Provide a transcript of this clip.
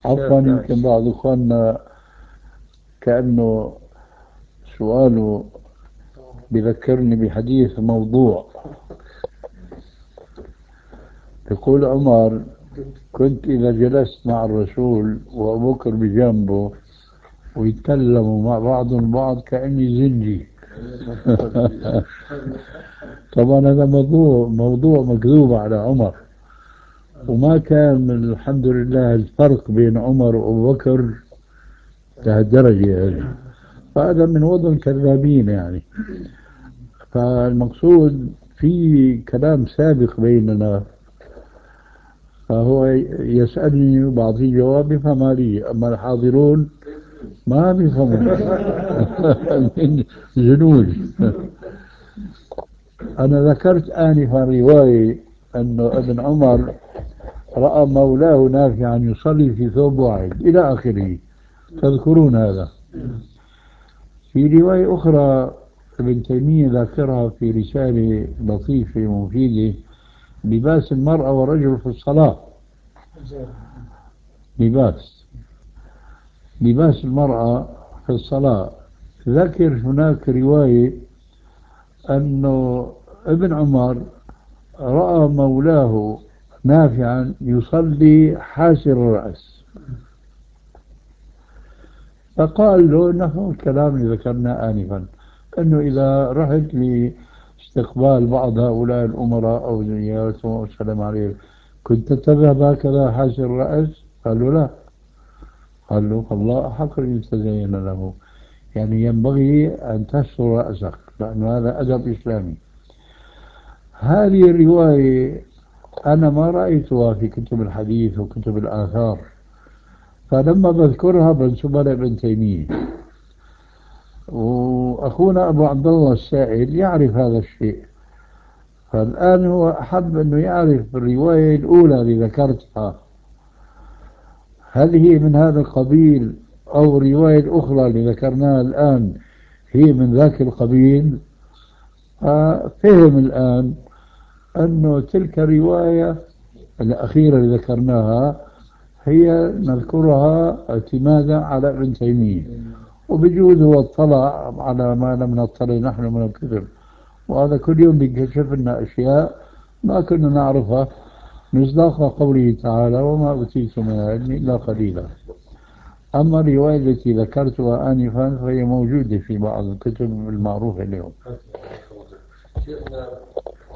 عفوا، يمكن بعض إخواننا كأنه سؤاله بذكرني بحديث موضوع. يقول عمر: كنت إذا جلست مع الرسول وأبو بكر بجانبه ويتكلموا مع بعضهم البعض كأني زنجي. طبعا هذا موضوع مكذوب على عمر، وما كان الحمد لله الفرق بين عمر وأبو بكر لهالدرجة هذه، فهذا من وضع الكذابين يعني. فالمقصود في كلام سابق بيننا، فهو يسألني وبعطيه جواب بفهم لي، أما الحاضرون ما بيفهموا. من جنود. أنا ذكرت آنفا رواية أنه ابن عمر رأى مولاه نافعا يصلي في ثوب واحد إلى آخره، تذكرون هذا؟ في رواية أخرى ابن تيمية ذاكرها في رسالة لطيفة مفيدة: لباس المرأة والرجل في الصلاة. لباس المرأة في الصلاة. ذكر هناك رواية أنه ابن عمر رأى مولاه نافعا يصلي حاسر الرأس، فقال له نفس الكلام اللي ذكرناه آنفا، أنه إذا رحت لاستقبال بعض هؤلاء الأمراء أو زيارتهم أو السلام عليهم كنت تذهب هكذا حاسر الرأس؟ قال له لا. قال له فالله أحق أن يتزين له، يعني ينبغي أن تستر رأسك لأن هذا أدب إسلامي. هذه الرواية أنا ما رأيتها في كتب الحديث وكتب الآثار، فلما بذكرها بنسبها لابن تيمية، وأخونا أبو عبد الله السائل يعرف هذا الشيء، فالآن هو أحب أنه يعرف الرواية الأولى اللي ذكرتها هل هي من هذا القبيل، أو الرواية الأخرى اللي ذكرناها الآن هي من ذاك القبيل. فهم الآن أنه تلك الرواية الأخيرة اللي ذكرناها هي نذكرها اعتمادا على ابن تيمية، وبجوز هو اطلع على ما لم نطلع نحن من الكتب، وهذا كل يوم بيكشف لنا أشياء ما كنا نعرفها، مصداق قوله تعالى: وما أوتيتم من العلم إلا قليلا. أما الرواية التي ذكرتها آنفا فهي موجودة في بعض الكتب المعروفة اليوم.